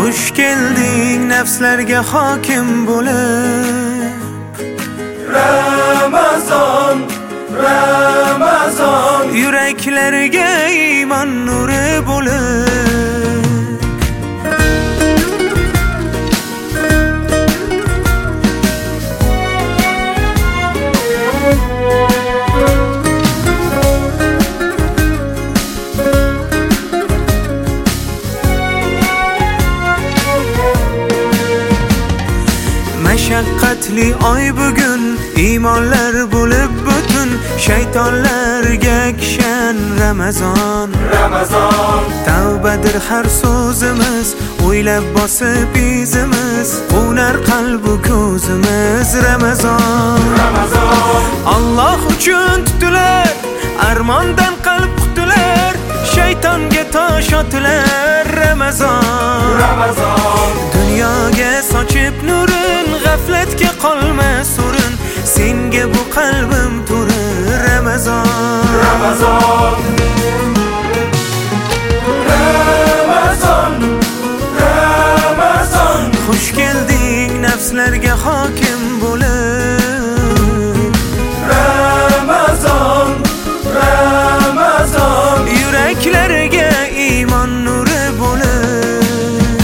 Xush kelding nafslarga hokim bo'lib. Ramazon, Ramazon, Yuraklarga iymon nuri bo'lib. Mashaqqatli oy bugun, iymonlar bo'lib butun, shaytonlarga kishan Ramazon. Ramazon, Tavbadir har so'zimiz, o'ylab bosib izimiz, unar qalbu ko'zimiz. Ramazon, Ramazon, Alloh uchun tutilar, armondan qalb qutilar, shaytonga tosh otilar. Ramazon, Ramazon, dunyoga sochib nurin, g'aflatga qolma surin, senga bu qalbim turi. Ramazon, Ramazon, Ramazon, Ramazon, xush kelding nafslarga hokim bo'lib. Ramazon, Ramazon, Yuraklarga iymon nuri bo'lib.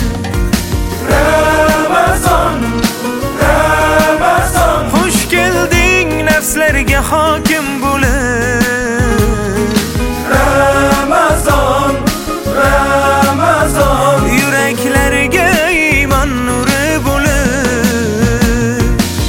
Ramazon, Ramazon, Xush kelding nafslarga hokim bo'lib. Ramazon, Ramazon, Yuraklarga iymon nuri bo'lib.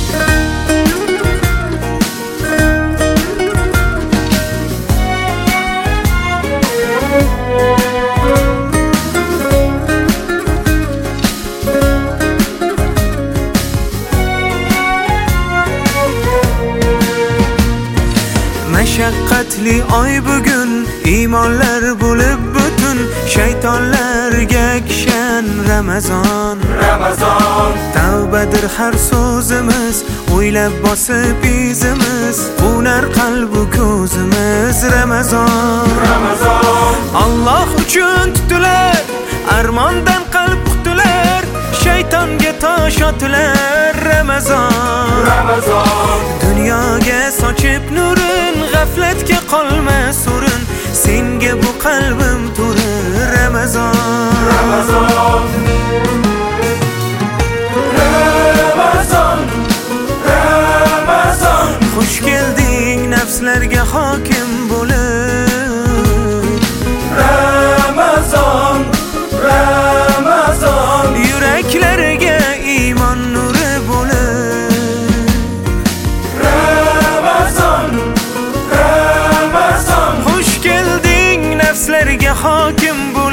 Mashaqqatli oy bugun, iymonlar bo'lib butun, shaytonlarga kishan Ramazon. Ramazon, Tavbadir har so'zimiz, o'ylab bosib izimiz, unar qalbu ko'zimiz. Ramazon, Ramazon, Alloh uchun tutilar, armondan qalb qutilar, shaytonga tosh otilar. Ramazon, Ramazon, dunyoga sochib nurin, g'aflatga qolma surin, senga bu qalbim turi. Ramazon, Ramazon, Ramazon, Ramazon, xush kelding nafslarga hokim bo'lib. Ramazon, Ramazon, Yuraklarga iymon nuri bo'lib. Ramazon, Ramazon, Xush kelding nafslarga hokim bo'lib.